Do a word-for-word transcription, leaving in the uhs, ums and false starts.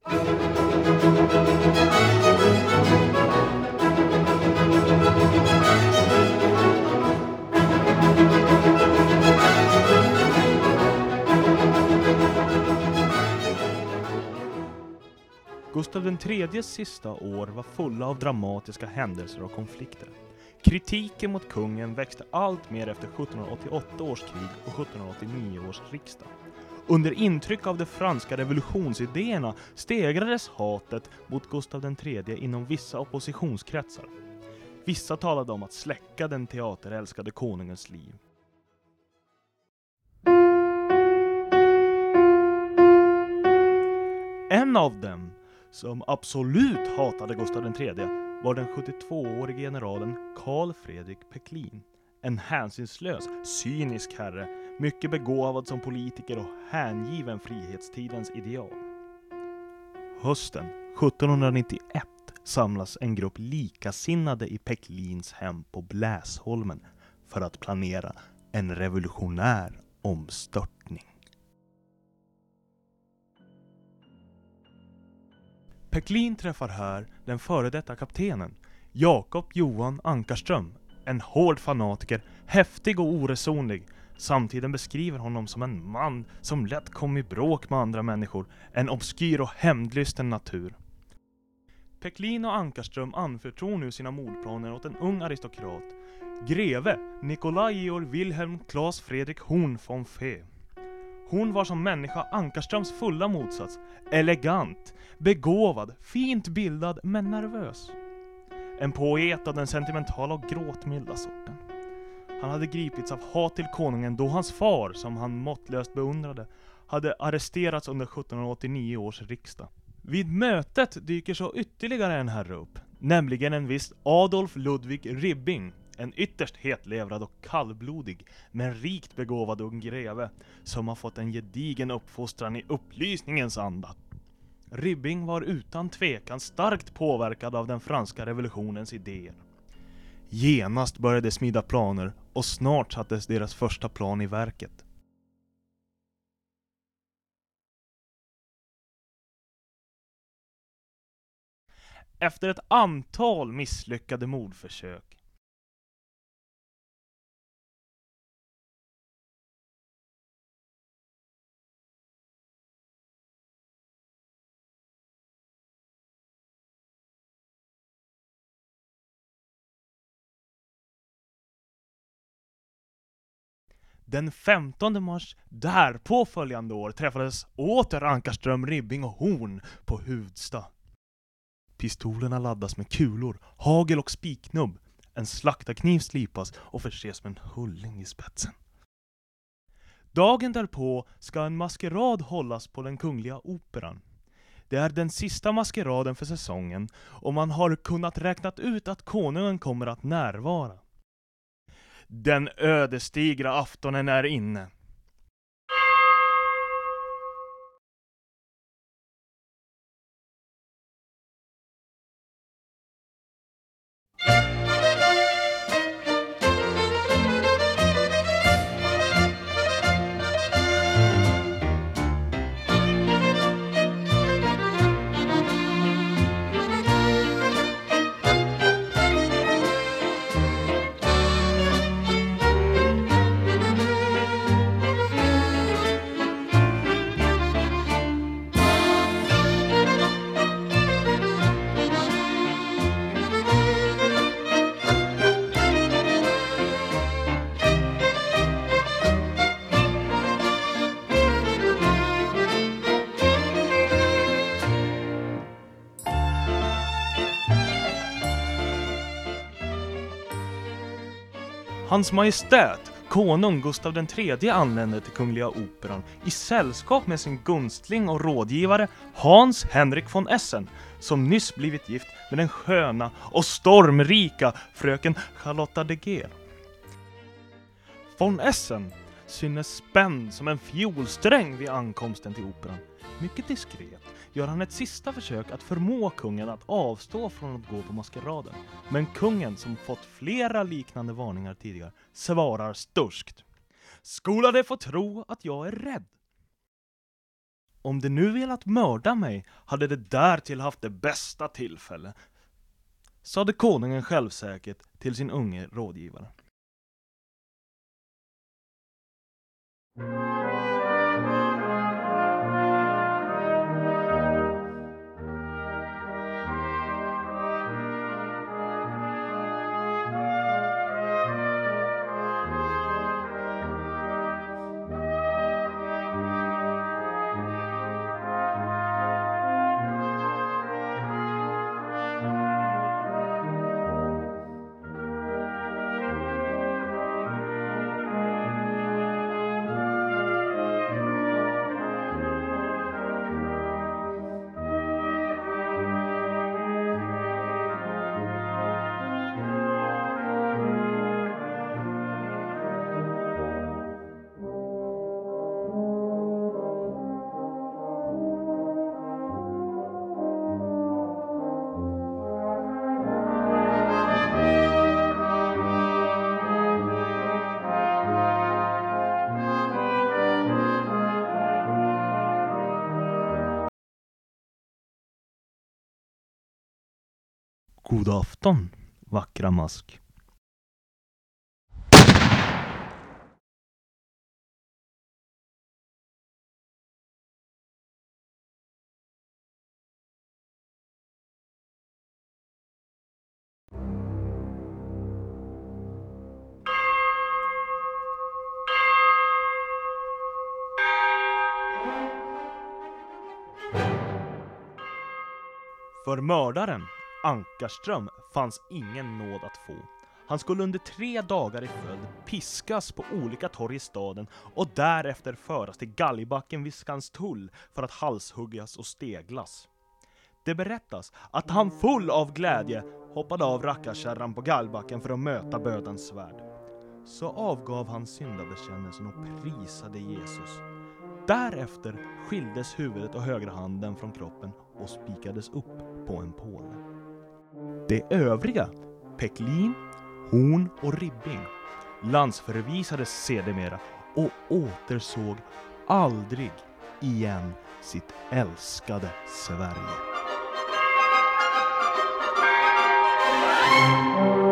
Gustav den tredjes sista år var fulla av dramatiska händelser och konflikter. Kritiken mot kungen växte allt mer efter sjuttonhundraåttioåtta års krig och sjuttonhundraåttionio års riksdag. Under intryck av de franska revolutionsidéerna stegrades hatet mot Gustav den tredje inom vissa oppositionskretsar. Vissa talade om att släcka den teaterälskade konungens liv. En av dem som absolut hatade Gustav den tredje var den sjuttiotvåårige generalen Carl Fredrik Pechlin. En hänsynslös, cynisk herre, mycket begåvad som politiker och hängiven frihetstidens ideal. Hösten sjuttonhundranittioett samlas en grupp likasinnade i Pechlins hem på Bläsholmen för att planera en revolutionär omstörtning. Pechlin träffar här den före detta kaptenen, Jakob Johan Ankarström, en hård fanatiker, häftig och oresonlig. Samtiden beskriver honom som en man som lätt kom i bråk med andra människor, en obskyr och hämndlysten natur. Pechlin och Ankarström anförtror nu sina mordplaner åt en ung aristokrat, greve Nikolaj Georg Wilhelm Claes Fredrik Horn von Fe. Hon var som människa Ankarströms fulla motsats, elegant, begåvad, fint bildad men nervös. En poet av den sentimentala och gråtmilda sorten. Han hade gripits av hat till konungen då hans far, som han måttlöst beundrade, hade arresterats under sjuttonhundraåttionio års riksdag. Vid mötet dyker så ytterligare en herre upp, nämligen en viss Adolf Ludvig Ribbing, en ytterst hetlevrad och kallblodig men rikt begåvad ung greve som har fått en gedigen uppfostran i upplysningens anda. Ribbing var utan tvekan starkt påverkad av den franska revolutionens idéer. Genast började smida planer och snart sattes deras första plan i verket. Efter ett antal misslyckade mordförsök Den femtonde mars därpå följande år träffades åter Ankarström, Ribbing och Horn på Huvudsta. Pistolerna laddas med kulor, hagel och spiknubb. En slaktarkniv slipas och förses med en hulling i spetsen. Dagen därpå ska en maskerad hållas på den Kungliga Operan. Det är den sista maskeraden för säsongen och man har kunnat räknat ut att konungen kommer att närvara. Den ödesdigra aftonen är inne. Hans Majestät, konung Gustav den tredje anlände till Kungliga Operan i sällskap med sin gunstling och rådgivare Hans Henrik von Essen, som nyss blivit gift med den sköna och stormrika fröken Charlotta de Geer. Von Essen synes spänd som en fiolsträng vid ankomsten till operan. Mycket diskret gör han ett sista försök att förmå kungen att avstå från att gå på maskeraden. Men kungen, som fått flera liknande varningar tidigare, svarar sturskt: "Skola de få tro att jag är rädd?" Om de nu velat mörda mig hade det därtill haft det bästa tillfälle, sade konungen självsäkert till sin unge rådgivare. God afton, vackra mask. För mördaren, Ankarström, fanns ingen nåd att få. Han skulle under tre dagar i följd piskas på olika torg i staden och därefter föras till Galgbacken vid Skanstull för att halshuggas och steglas. Det berättas att han full av glädje hoppade av rackarkärran på Galgbacken för att möta bödens svärd. Så avgav han syndabekännelsen och prisade Jesus. Därefter skildes huvudet och högra handen från kroppen och spikades upp på en påle. Det övriga, Päcklin, Horn och Ribbing, landsförvisades sedermera och återsåg aldrig igen sitt älskade Sverige.